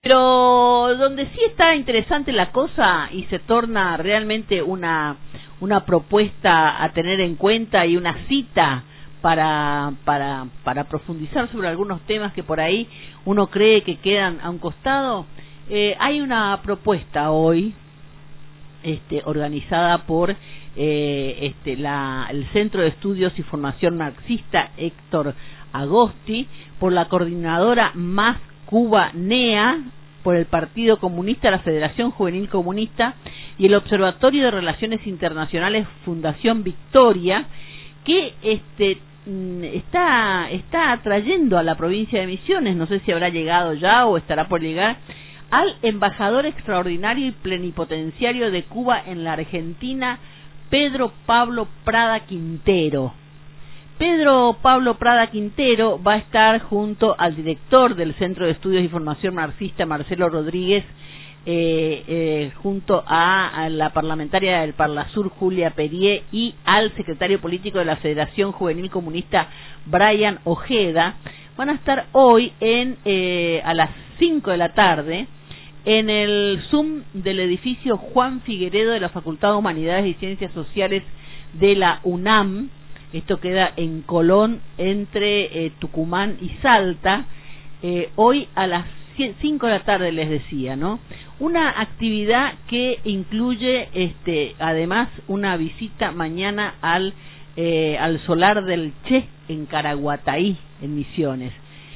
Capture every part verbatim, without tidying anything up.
Pero donde sí está interesante la cosa y se torna realmente una una propuesta a tener en cuenta y una cita para para para profundizar sobre algunos temas que por ahí uno cree que quedan a un costado, eh, hay una propuesta hoy este organizada por eh, este la el Centro de Estudios y Formación Marxista Héctor Agosti, por la coordinadora Más Cuba N E A, por el Partido Comunista, la Federación Juvenil Comunista y el Observatorio de Relaciones Internacionales Fundación Victoria, que este está está atrayendo a la provincia de Misiones, no sé si habrá llegado ya o estará por llegar, al embajador extraordinario y plenipotenciario de Cuba en la Argentina, Pedro Pablo Prada Quintero. Pedro Pablo Prada Quintero va a estar junto al director del Centro de Estudios y Formación Marxista, Marcelo Rodríguez, eh, eh, junto a, a la parlamentaria del Parlasur, Julia Perier, y al secretario político de la Federación Juvenil Comunista, Brian Ojeda. Van a estar hoy en eh, a las cinco de la tarde en el Zoom del edificio Juan Figueredo de la Facultad de Humanidades y Ciencias Sociales de la UNAM. Esto queda en Colón, entre eh, Tucumán y Salta, eh, hoy a las cinco de la tarde, les decía, ¿no? Una actividad que incluye, este, además, una visita mañana al eh, al solar del Che en Caraguataí, en Misiones.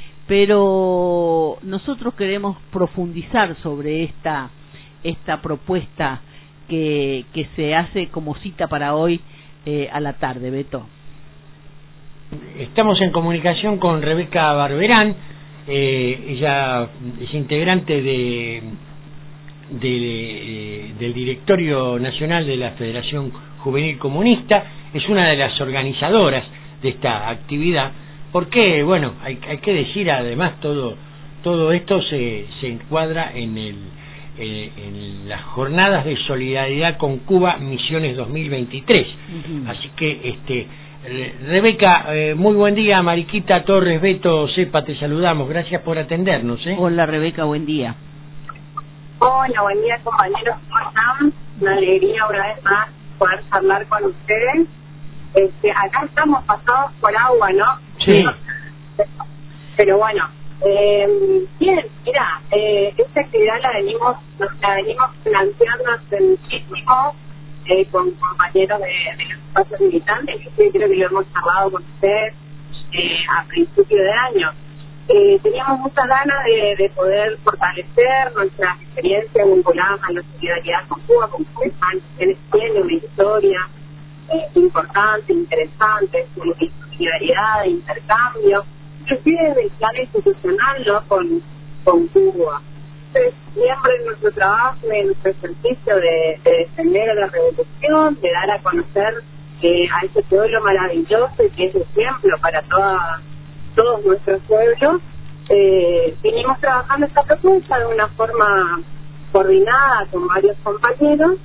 Pero nosotros queremos profundizar sobre esta esta propuesta que que se hace como cita para hoy eh, a la tarde, Beto. Estamos en comunicación con Rebeca Barberán, eh, ella es integrante de, de, del Directorio Nacional de la Federación Juvenil Comunista, es una de las organizadoras de esta actividad, porque, bueno, hay, hay que decir además todo todo esto se, se encuadra en, el, eh, en las jornadas de solidaridad con Cuba Misiones dos mil veintitrés, uh-huh. Así que este Rebeca, eh, muy buen día. Mariquita Torres, Beto Cepa, te saludamos, gracias por atendernos. ¿eh? Hola Rebeca, buen día. Hola, buen día compañeros, ¿cómo están? Una alegría una vez más poder hablar con ustedes. Este, acá estamos pasados por agua, ¿no? Sí. Pero bueno, eh, bien, mira, eh, esta actividad la venimos, la venimos planteando hace muchísimo. Eh, con compañeros de, de los espacios militantes, que creo que lo hemos charlado con ustedes eh, a principio de año. Eh, teníamos muchas ganas de, de poder fortalecer nuestras experiencias vinculadas a la solidaridad con Cuba, como ustedes saben, que tiene una historia eh, importante, interesante, de solidaridad, de intercambio, inclusive desde el plano institucional, ¿no? con, con Cuba. Siempre en nuestro trabajo, en nuestro ejercicio de, de defender a la revolución, de dar a conocer eh, a ese pueblo maravilloso y que es ejemplo para toda, todos nuestros pueblos, eh, vinimos trabajando esta propuesta de una forma coordinada con varios compañeros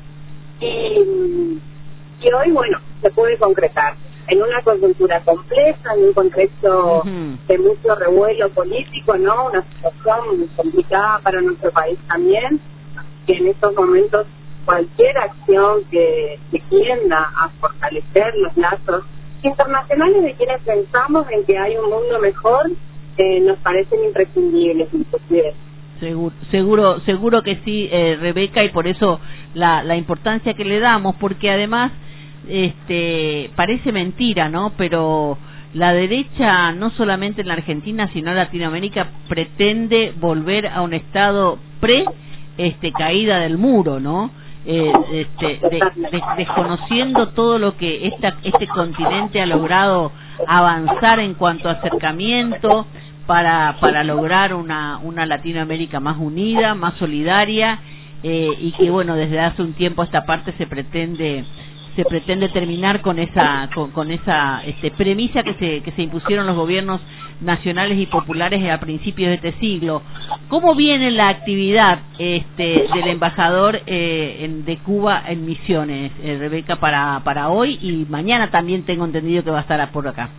y, y hoy, bueno, se puede concretar en una coyuntura compleja, en un contexto uh-huh. de mucho revuelo político, ¿no? Una situación complicada para nuestro país también, que en estos momentos cualquier acción que, que tienda a fortalecer los lazos internacionales de quienes pensamos en que hay un mundo mejor, eh, nos parecen imprescindibles, inclusive. Seguro, seguro, seguro que sí, eh, Rebeca, y por eso la, la importancia que le damos, porque además este parece mentira, ¿no? Pero la derecha, no solamente en la Argentina, sino en Latinoamérica, pretende volver a un estado pre este caída del muro, ¿no? Eh, este, de, de, desconociendo todo lo que esta, este continente ha logrado avanzar en cuanto a acercamiento para para lograr una una Latinoamérica más unida, más solidaria, eh, y que, bueno, desde hace un tiempo a esta parte se pretende se pretende terminar con esa con, con esa este, premisa que se que se impusieron los gobiernos nacionales y populares a principios de este siglo. ¿Cómo viene la actividad este del embajador eh, en, de Cuba en Misiones, eh, Rebeca, para para hoy y mañana? También tengo entendido que va a estar por acá.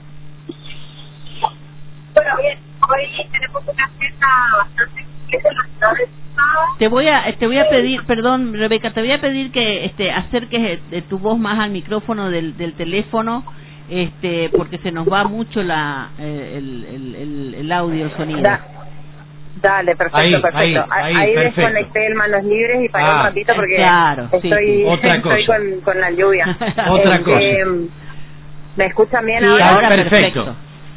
Bueno, bien, hoy tenemos una agenda bastante completa en la ciudad de Posadas. Te voy a te voy a pedir, perdón, Rebeca, te voy a pedir que este acerques eh, tu voz más al micrófono del, del teléfono, este porque se nos va mucho la eh, el, el, el, el audio, el sonido. Da, dale, perfecto, Ahí, perfecto. ahí, Ahí, ahí, perfecto. desconecté el manos libres y paré Ah, un ratito porque claro, sí, estoy, sí. Otra estoy cosa. con, con la lluvia. Otra Este, cosa. ¿Me escuchan bien Sí, ahora? ahora perfecto. perfecto.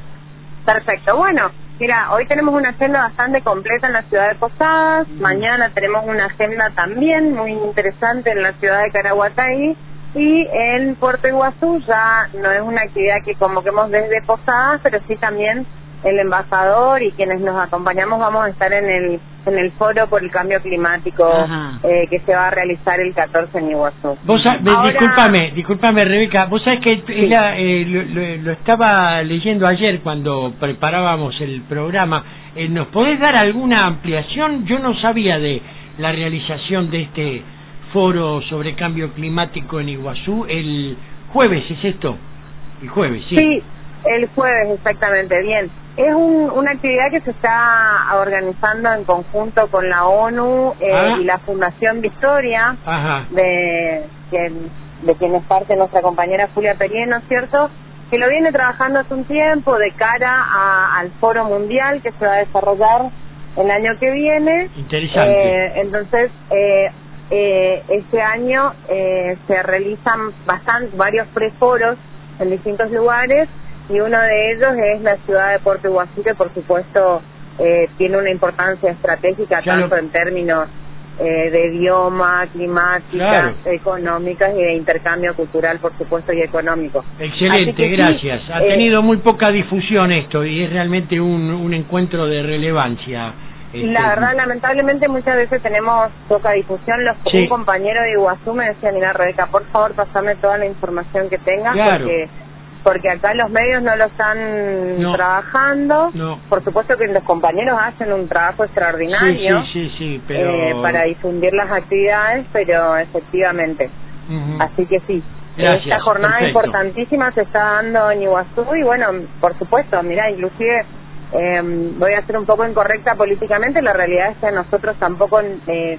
Perfecto, bueno, mira, hoy tenemos una agenda bastante completa en la ciudad de Posadas, mañana tenemos una agenda también muy interesante en la ciudad de Caraguatay, y en Puerto Iguazú ya no es una actividad que convoquemos desde Posadas, pero sí también el embajador y quienes nos acompañamos vamos a estar en el en el foro por el cambio climático eh, que se va a realizar el catorce en Iguazú. Vos sa- Ahora- discúlpame, discúlpame Rebeca, vos sabés que ella, eh, lo, lo- lo estaba leyendo ayer cuando preparábamos el programa. Eh, ¿Nos podés dar alguna ampliación? Yo no sabía de la realización de este foro sobre cambio climático en Iguazú el jueves, ¿es esto? El jueves, sí. Sí, el jueves exactamente, bien. Es un, una actividad que se está organizando en conjunto con la ONU eh, Ah. y la Fundación Victoria, Ajá. de, que, de quien es parte nuestra compañera Julia Perieno, ¿cierto? Que lo viene trabajando hace un tiempo de cara a, al Foro Mundial que se va a desarrollar el año que viene. Interesante. Eh, entonces, eh, eh, este año eh, se realizan bastante, varios preforos en distintos lugares, y uno de ellos es la ciudad de Puerto Iguazú, que por supuesto eh, tiene una importancia estratégica Ya tanto lo- en términos eh, de idioma, climáticas, Claro. económicas y de intercambio cultural, por supuesto, y económico. Así Excelente, que sí, gracias. Ha eh, tenido muy poca difusión esto y es realmente un, un encuentro de relevancia. Este, La verdad, lamentablemente muchas veces tenemos poca difusión. Los, Sí. Un compañero de Iguazú me decía, mira Rebeca, por favor pasame toda la información que tengas, Claro. porque porque acá los medios no lo están No. trabajando. No. Por supuesto que los compañeros hacen un trabajo extraordinario Sí, sí, sí, sí, pero... eh, para difundir las actividades, pero efectivamente. Ujú. Así que sí, Gracias, esta jornada perfecto. importantísima se está dando en Iguazú y bueno, por supuesto, mira, inclusive eh, voy a ser un poco incorrecta políticamente, la realidad es que a nosotros tampoco eh,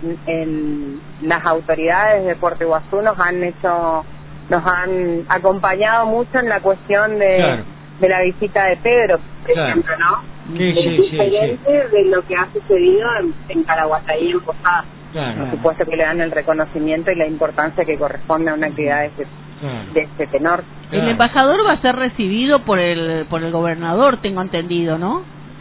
en las autoridades de Puerto Iguazú nos han hecho, nos han acompañado mucho en la cuestión de, Claro. de la visita de Pedro, por Claro. ejemplo, ¿no? Sí, Es sí, sí, diferente de lo que ha sucedido en, en Caraguatay y en Posadas. Claro, Por supuesto que le dan el reconocimiento y la importancia que corresponde a una actividad de este, claro. de este tenor. El Claro. embajador va a ser recibido por el por el gobernador, tengo entendido, ¿no?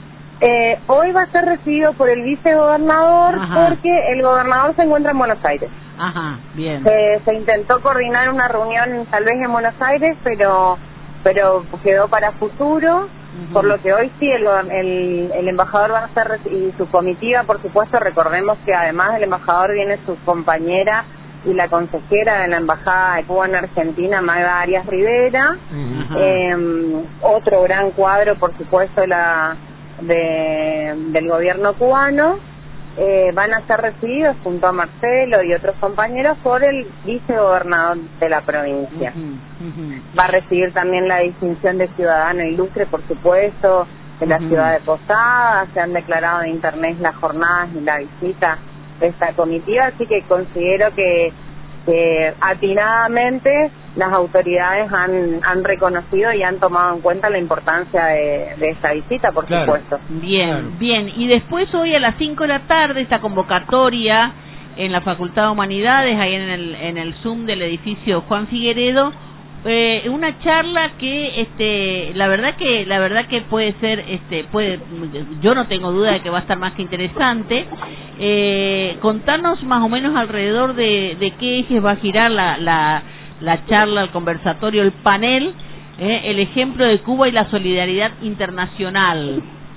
Eh, hoy va a ser recibido por el vicegobernador Ajá. porque el gobernador se encuentra en Buenos Aires. Ajá, bien. Se, se intentó coordinar una reunión tal vez en Buenos Aires, pero pero quedó para futuro, Ujú. por lo que hoy sí el, go- el, el embajador va a ser reci- y su comitiva, por supuesto. Recordemos que además del embajador viene su compañera y la consejera de la Embajada de Cuba en Argentina, Magda Arias Rivera. Ujú. Ajá. Eh, otro gran cuadro, por supuesto, la de, del gobierno cubano. Eh, van a ser recibidos junto a Marcelo y otros compañeros por el vicegobernador de la provincia. Ujú, ujú. Va a recibir también la distinción de ciudadano ilustre, por supuesto, de la Ujú. ciudad de Posadas. Se han declarado en internet las jornadas y la visita de esta comitiva, así que considero que, que atinadamente las autoridades han, han reconocido y han tomado en cuenta la importancia de, de esta visita, por Claro. supuesto. Bien, Claro. bien. Y después hoy a las cinco de la tarde esta convocatoria en la Facultad de Humanidades, ahí en el, en el Zoom del edificio Juan Figueredo, eh, una charla que este la verdad que la verdad que puede ser este puede yo no tengo duda de que va a estar más que interesante. Eh, contarnos más o menos alrededor de, de qué ejes va a girar la, la, la charla, el conversatorio, el panel, eh, el ejemplo de Cuba y la solidaridad internacional.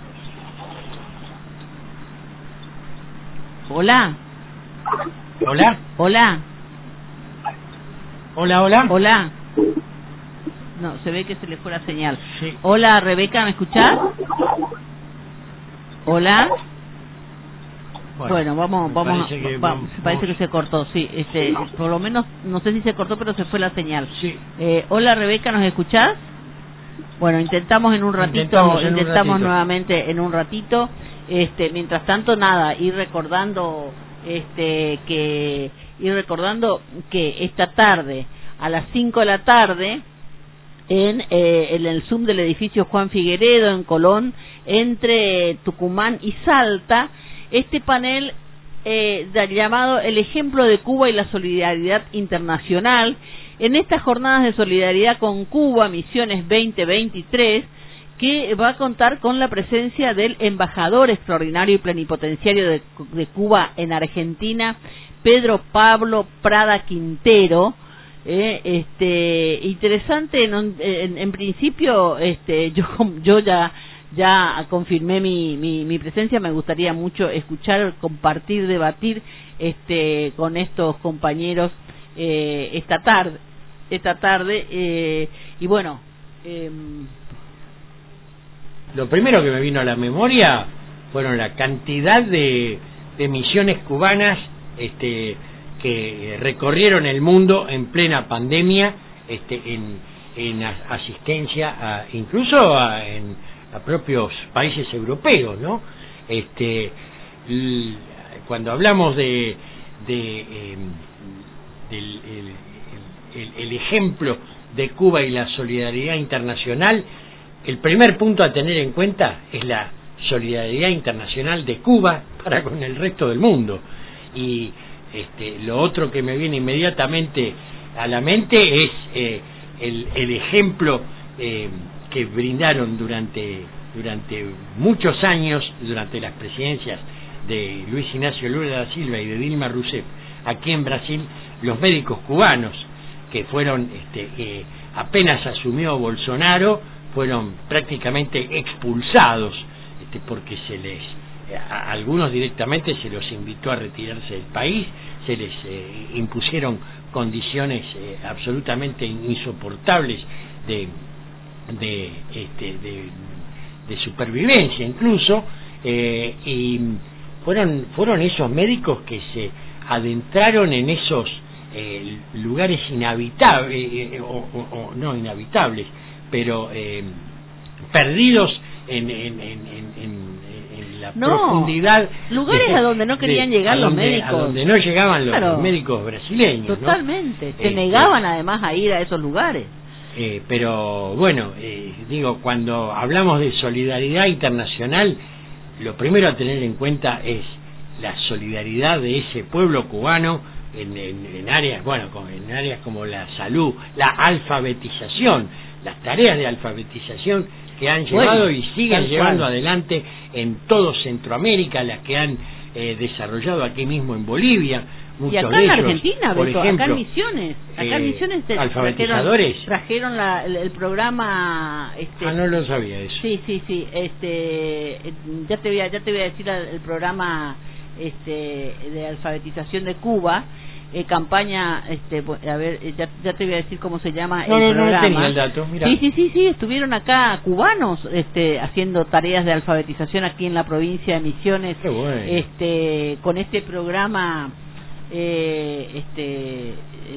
Hola, Hola, hola, hola, hola. hola. No, se ve que se le fue la señal. Sí. Hola, Rebeca, ¿me escuchás? Hola. Bueno, vamos, me vamos, parece que va- vamos- parece que se cortó, sí, este, por lo menos, no sé si se cortó, pero se fue la señal. Sí. Eh, hola, Rebeca, ¿nos escuchás? Bueno, intentamos en un ratito, Intentamos intentamos, en un ratito. nuevamente en un ratito. Este, mientras tanto, nada, ir recordando, este, que, ir recordando que esta tarde, a las cinco de la tarde, en, eh, en el Zoom del edificio Juan Figueredo, en Colón, entre Tucumán y Salta, este panel eh, llamado El ejemplo de Cuba y la solidaridad internacional. En estas jornadas de solidaridad con Cuba, Misiones veinte veintitrés, que va a contar con la presencia del embajador extraordinario y plenipotenciario de, de Cuba en Argentina, Pedro Pablo Prada Quintero. Eh, este interesante, en, en, en principio, este yo yo ya ya confirmé mi, mi mi presencia. Me gustaría mucho escuchar, compartir, debatir este con estos compañeros eh, esta tarde esta tarde eh, y bueno, eh, lo primero que me vino a la memoria fueron la cantidad de, de misiones cubanas este que recorrieron el mundo en plena pandemia, este en, en asistencia a, incluso a, en, a propios países europeos, ¿no? Este l, cuando hablamos de, de eh, del el, el, el ejemplo de Cuba y la solidaridad internacional, el primer punto a tener en cuenta es la solidaridad internacional de Cuba para con el resto del mundo. Y este, lo otro que me viene inmediatamente a la mente es eh, el, el ejemplo eh, que brindaron durante durante muchos años, durante las presidencias de Luis Ignacio Lula da Silva y de Dilma Rousseff aquí en Brasil, los médicos cubanos que fueron este, eh, apenas asumió Bolsonaro, fueron prácticamente expulsados este, porque se les a algunos directamente se los invitó a retirarse del país, se les eh, impusieron condiciones eh, absolutamente insoportables de de, este, de de supervivencia incluso, eh, y fueron fueron esos médicos que se adentraron en esos eh, lugares inhabitables eh, o, o, o no inhabitables, pero eh, perdidos en, en, en, en la no, profundidad, lugares de, a donde no querían de, llegar los donde, médicos, a donde no llegaban los, claro, los médicos brasileños, totalmente, ¿no? se eh, negaban eh, además a ir a esos lugares. Eh, pero bueno, eh, digo, cuando hablamos de solidaridad internacional, lo primero a tener en cuenta es la solidaridad de ese pueblo cubano en, en, en áreas, bueno, en áreas como la salud, la alfabetización, las tareas de alfabetización que han llevado bueno, y siguen llevando cual. adelante en todo Centroamérica, las que han eh, desarrollado aquí mismo en Bolivia. Y acá en Argentina, por Beto, ejemplo, acá en Misiones, acá en eh, Misiones te alfabetizadores trajeron, trajeron la, el, el programa. Este, ah, no lo sabía eso. Sí, sí, sí. Este, ya te voy a, ya te voy a decir el, el programa, este, de alfabetización de Cuba, eh, campaña, este, a ver, ya, ya te voy a decir cómo se llama no, el no, programa. No, tenía el dato. Mirá. Sí, sí, sí, sí. Estuvieron acá cubanos, este, haciendo tareas de alfabetización aquí en la provincia de Misiones. Qué bueno. Este, con este programa. Eh, este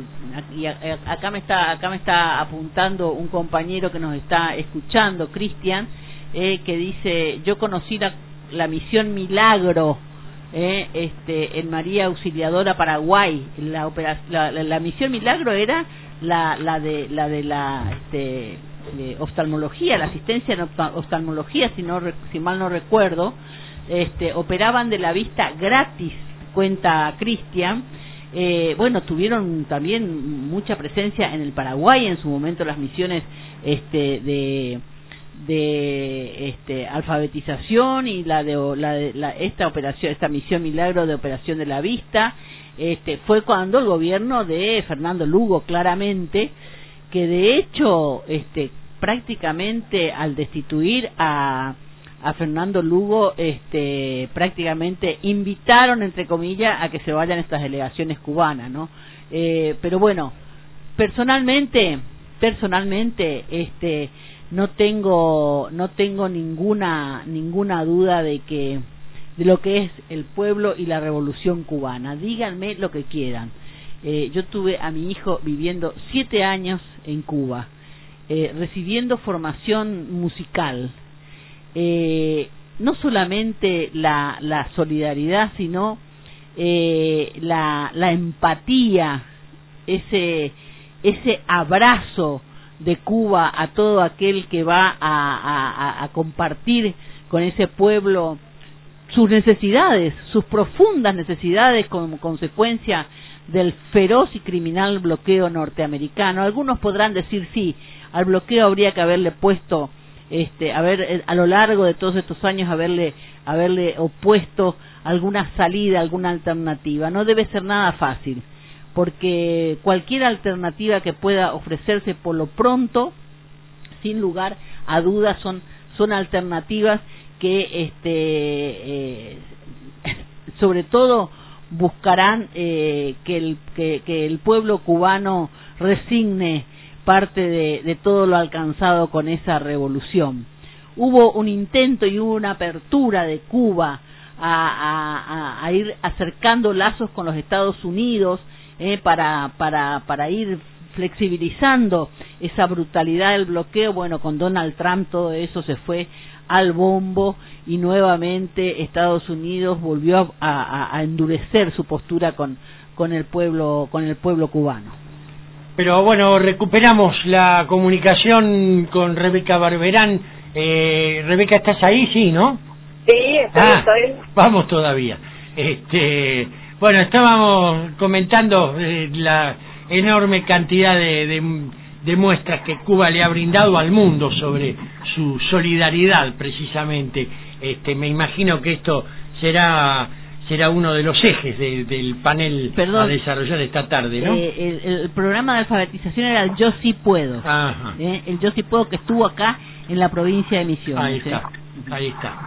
y acá me está acá me está apuntando un compañero que nos está escuchando, Cristian, eh, que dice: yo conocí la, la misión Milagro eh, este en María Auxiliadora, Paraguay. La, opera, la, la, la misión Milagro era la la de la de la este de oftalmología, la asistencia en oftalmología, si no si mal no recuerdo. Este operaban de la vista gratis, cuenta Cristian. Eh, bueno, tuvieron también mucha presencia en el Paraguay en su momento las misiones este de de este alfabetización y la de la, de, la esta operación esta misión Milagro de operación de la vista. Este fue cuando el gobierno de Fernando Lugo, claramente, que de hecho este prácticamente al destituir a a Fernando Lugo, este prácticamente invitaron, entre comillas, a que se vayan estas delegaciones cubanas, ¿no? Eh, pero bueno, personalmente, personalmente, este no tengo no tengo ninguna ninguna duda de que de lo que es el pueblo y la revolución cubana. Díganme lo que quieran. Eh, yo tuve a mi hijo viviendo siete años en Cuba, eh, recibiendo formación musical. Eh, no solamente la, la solidaridad, sino eh, la, la empatía, ese, ese abrazo de Cuba a todo aquel que va a, a, a compartir con ese pueblo sus necesidades, sus profundas necesidades como consecuencia del feroz y criminal bloqueo norteamericano. Algunos podrán decir sí, al bloqueo habría que haberle puesto, este, haber a lo largo de todos estos años haberle, haberle opuesto alguna salida, alguna alternativa. No debe ser nada fácil, porque cualquier alternativa que pueda ofrecerse por lo pronto, sin lugar a dudas, son son alternativas que este eh, sobre todo buscarán eh, que el que, que el pueblo cubano resigne parte de, de todo lo alcanzado con esa revolución. Hubo un intento y hubo una apertura de Cuba a, a, a ir acercando lazos con los Estados Unidos eh, para para para ir flexibilizando esa brutalidad del bloqueo. Bueno, con Donald Trump todo eso se fue al bombo y nuevamente Estados Unidos volvió a, a, a endurecer su postura con con el pueblo con el pueblo cubano. Pero bueno, recuperamos la comunicación con Rebeca Barberán. Eh, Rebeca, ¿estás ahí? Sí, ¿no? Sí, estoy, ah, estoy. Vamos todavía. Este, bueno, estábamos comentando eh, la enorme cantidad de, de, de muestras que Cuba le ha brindado al mundo sobre su solidaridad, precisamente. Este, me imagino que esto será será uno de los ejes de, del panel Perdón, a desarrollar esta tarde, ¿no? Eh, el, el programa de alfabetización era el Yo Sí Puedo. Ajá. Eh, el Yo Sí Puedo, que estuvo acá en la provincia de Misiones. Ahí está, ¿eh? ahí está.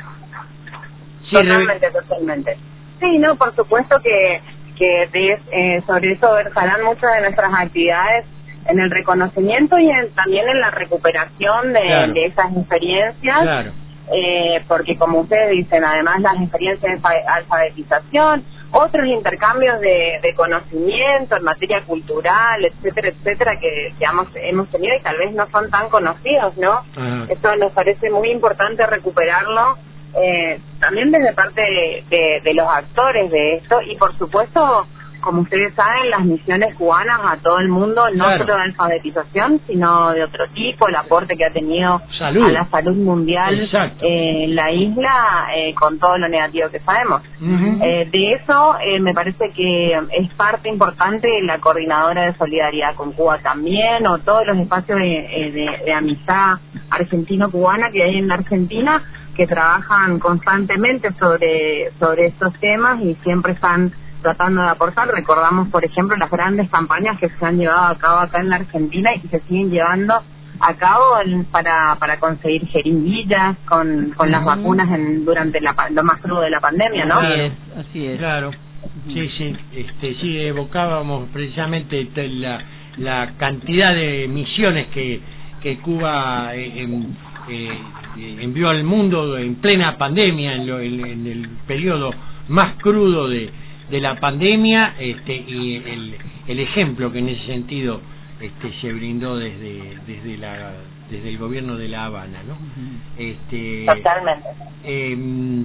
Sí, totalmente, totalmente. Sí, no, por supuesto que que de, eh, sobre eso versalán muchas de nuestras actividades en el reconocimiento y en, también en la recuperación de, claro. de esas experiencias. Claro. Eh, porque como ustedes dicen, además las experiencias de alfabetización, otros intercambios de, de conocimiento en materia cultural, etcétera, etcétera, que, que hemos, hemos tenido y tal vez no son tan conocidos, ¿no? Ajá. Esto nos parece muy importante recuperarlo, eh, también desde parte de, de, de los actores de esto y por supuesto, como ustedes saben, las misiones cubanas a todo el mundo, no claro. solo de alfabetización, sino de otro tipo, el aporte que ha tenido salud. a la salud mundial eh, en la isla, eh, con todo lo negativo que sabemos. Uh-huh. Eh, de eso eh, me parece que es parte importante la coordinadora de solidaridad con Cuba también, o todos los espacios de, de, de amistad argentino-cubana que hay en la Argentina, que trabajan constantemente sobre, sobre estos temas y siempre están tratando de aportar. Recordamos, por ejemplo, las grandes campañas que se han llevado a cabo acá en la Argentina y que se siguen llevando a cabo en, para para conseguir jeringuillas con con uh-huh. las vacunas en durante la, lo más crudo de la pandemia, ¿no? Claro, así es, así es. Claro. Uh-huh. Sí, sí, este, sí, evocábamos precisamente la, la cantidad de misiones que, que Cuba eh, en, eh, envió al mundo en plena pandemia, en, lo, en, en el periodo más crudo de de la pandemia, este, y el, el ejemplo que en ese sentido este, se brindó desde desde la desde el gobierno de La Habana, ¿no? Uh-huh. Este, Totalmente. Eh,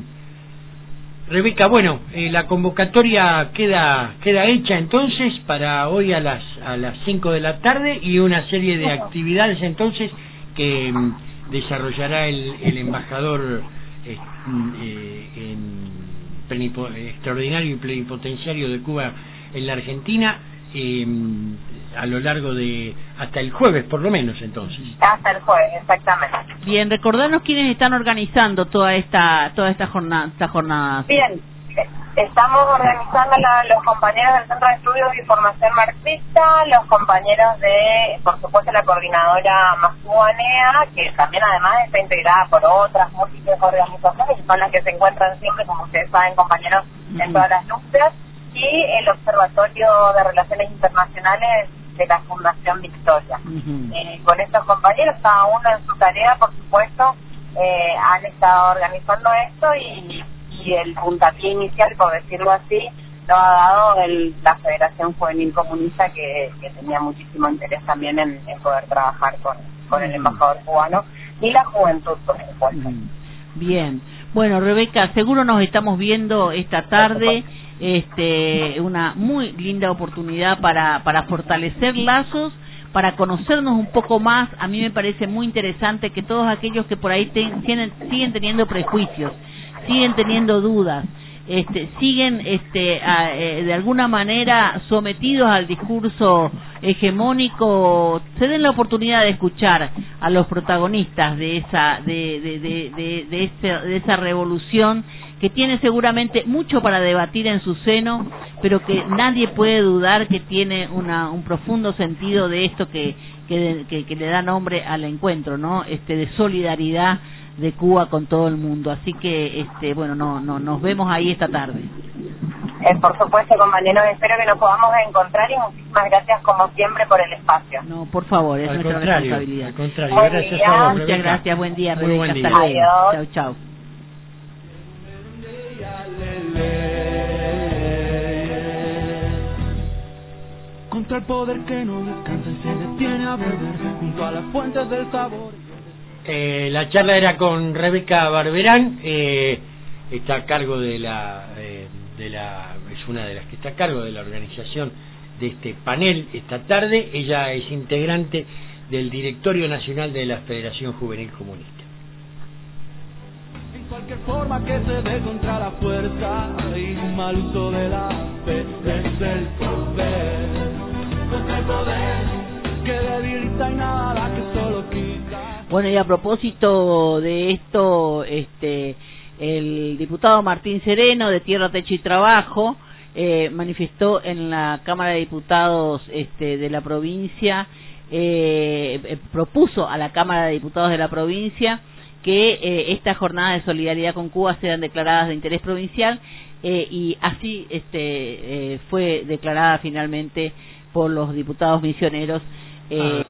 Rebeca, bueno, eh, la convocatoria queda queda hecha entonces para hoy a las a las cinco de la tarde y una serie de uh-huh. actividades entonces que eh, desarrollará el, el embajador eh, eh, en extraordinario y plenipotenciario de Cuba en la Argentina eh, a lo largo de hasta el jueves por lo menos entonces. Hasta el jueves, exactamente. Bien, recordarnos quiénes están organizando toda esta toda esta jornada esta jornada. Bien, estamos organizando la, los compañeros del Centro de Estudios y Formación Marxista, los compañeros de, por supuesto, la coordinadora Mascubanea, que también además está integrada por otras múltiples organizaciones y son las que se encuentran siempre, como ustedes saben, compañeros, en uh-huh. todas las luchas, y el Observatorio de Relaciones Internacionales de la Fundación Victoria. Uh-huh. Eh, con estos compañeros, cada uno en su tarea, por supuesto, eh, han estado organizando esto y y el puntapié inicial, por decirlo así, lo ha dado el, la Federación Juvenil Comunista, que, que tenía muchísimo interés también en, en poder trabajar con, con el embajador cubano y la juventud, por supuesto. Bien. Bueno, Rebeca, seguro nos estamos viendo esta tarde. Este, una muy linda oportunidad para, para fortalecer lazos, para conocernos un poco más. A mí me parece muy interesante que todos aquellos que por ahí ten, tienen, siguen teniendo prejuicios, siguen teniendo dudas, este, siguen este, a, eh, de alguna manera sometidos al discurso hegemónico, se den la oportunidad de escuchar a los protagonistas de esa, de, de, de, de, de, esa, de esa revolución, que tiene seguramente mucho para debatir en su seno, pero que nadie puede dudar que tiene una, un profundo sentido de esto que, que, que, que le da nombre al encuentro, ¿no? Este, de solidaridad de Cuba con todo el mundo. Así que, este, bueno, no, no, nos vemos ahí esta tarde. Eh, por supuesto, compañeros, espero que nos podamos encontrar y muchísimas gracias como siempre por el espacio. No, por favor, es al nuestra contrario, responsabilidad. Al contrario, buen gracias día. a vos, Muchas Rebeca. gracias, buen día, Muy Rebeca, buen día. hasta luego. Adiós. Chau, chau. Contra el poder que no descansa y se detiene a beber junto a las fuentes del sabor. Eh, la charla era con Rebeca Barberán, eh, está a cargo de la, eh, de la, es una de las que está a cargo de la organización de este panel esta tarde. Ella es integrante del Directorio Nacional de la Federación Juvenil Comunista. En cualquier forma que se dé contra la fuerza y un mal uso de la fe es el poder, contra el poder que debilita y nada que solo quita. Bueno, y a propósito de esto, este, el diputado Martín Sereno, de Tierra, Techo y Trabajo, eh, manifestó en la Cámara de Diputados este, de la provincia, eh, eh, propuso a la Cámara de Diputados de la provincia que eh, estas jornadas de solidaridad con Cuba sean declaradas de interés provincial, eh, y así este, eh, fue declarada finalmente por los diputados misioneros. Eh,